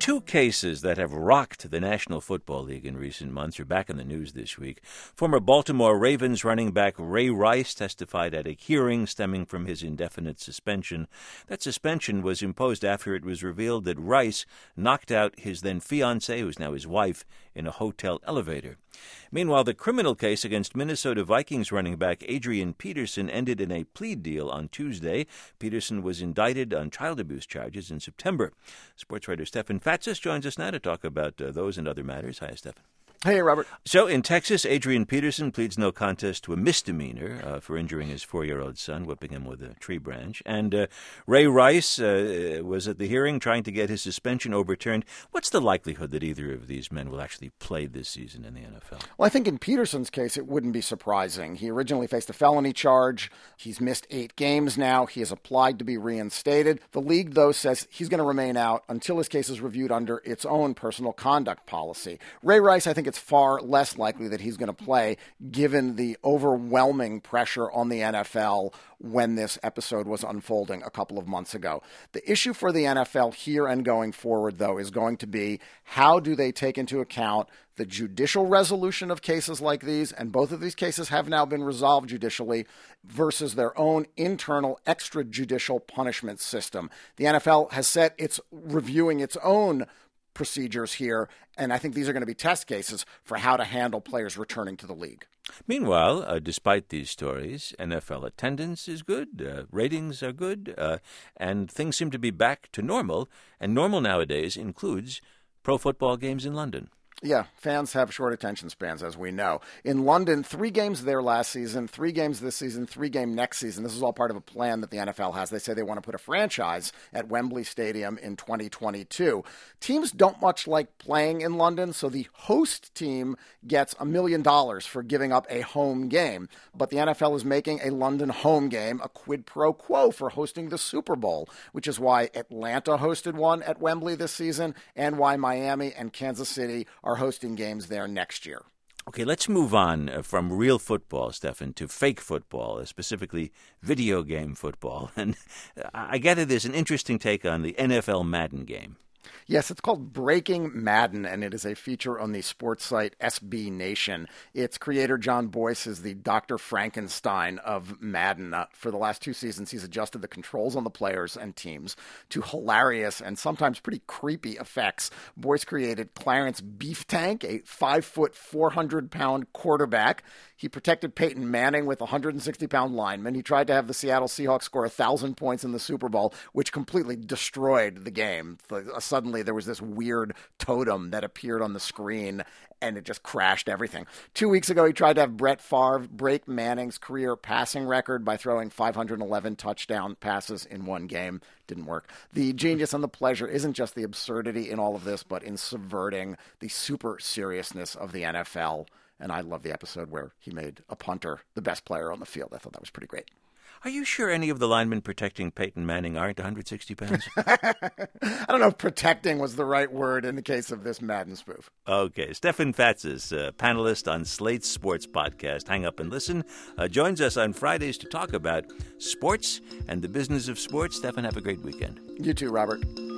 Two cases that have rocked the National Football League in recent months are back in the news this week. Former Baltimore Ravens running back Ray Rice testified at a hearing stemming from his indefinite suspension. That suspension was imposed after it was revealed that Rice knocked out his then fiancée, who's now his wife, in a hotel elevator. Meanwhile, the criminal case against Minnesota Vikings running back Adrian Peterson ended in a plea deal on Tuesday. Peterson was indicted on child abuse charges in September. Sports writer Stefan Fatsis joins us now to talk about those and other matters. Hi, Stefan. Hey, Robert. So in Texas, Adrian Peterson pleads no contest to a misdemeanor for injuring his 4-year-old son, whipping him with a tree branch. And Ray Rice was at the hearing trying to get his suspension overturned. What's the likelihood that either of these men will actually play this season in the NFL? Well, I think in Peterson's case, it wouldn't be surprising. He originally faced a felony charge. He's missed 8 games now. He has applied to be reinstated. The league, though, says he's going to remain out until his case is reviewed under its own personal conduct policy. Ray Rice, I think it's far less likely that he's going to play given the overwhelming pressure on the NFL when this episode was unfolding a couple of months ago. The issue for the NFL here and going forward, though, is going to be how do they take into account the judicial resolution of cases like these, and both of these cases have now been resolved judicially, versus their own internal extrajudicial punishment system. The NFL has said it's reviewing its own procedures here, and I think these are going to be test cases for how to handle players returning to the league. Meanwhile, despite these stories, NFL attendance is good, ratings are good, and things seem to be back to normal, and normal nowadays includes pro football games in London. Yeah, fans have short attention spans, as we know. In London, 3 games there last season, 3 games this season, 3 games next season. This is all part of a plan that the NFL has. They say they want to put a franchise at Wembley Stadium in 2022. Teams don't much like playing in London, so the host team gets $1 million for giving up a home game. But the NFL is making a London home game a quid pro quo for hosting the Super Bowl, which is why Atlanta hosted one at Wembley this season and why Miami and Kansas City are hosting games there next year. Okay, let's move on from real football, Stefan, to fake football, specifically video game football. And I gather there's an interesting take on the NFL Madden game. Yes, it's called Breaking Madden, and it is a feature on the sports site SB Nation. Its creator, John Boyce, is the Dr. Frankenstein of Madden. For the last 2 seasons, he's adjusted the controls on the players and teams to hilarious and sometimes pretty creepy effects. Boyce created Clarence Beef Tank, a 5-foot, 400-pound quarterback. He protected Peyton Manning with a 160-pound lineman. He tried to have the Seattle Seahawks score 1,000 points in the Super Bowl, which completely destroyed the game. Suddenly there was this weird totem that appeared on the screen, and it just crashed everything. 2 weeks ago, he tried to have Brett Favre break Manning's career passing record by throwing 511 touchdown passes in one game. Didn't work. The genius and the pleasure isn't just the absurdity in all of this, but in subverting the super seriousness of the NFL. And I love the episode where he made a punter the best player on the field. I thought that was pretty great. Are you sure any of the linemen protecting Peyton Manning aren't 160 pounds? I don't know if protecting was the right word in the case of this Madden spoof. Okay. Stefan Fatsis, panelist on Slate's sports podcast, Hang Up and Listen, joins us on Fridays to talk about sports and the business of sports. Stefan, have a great weekend. You too, Robert.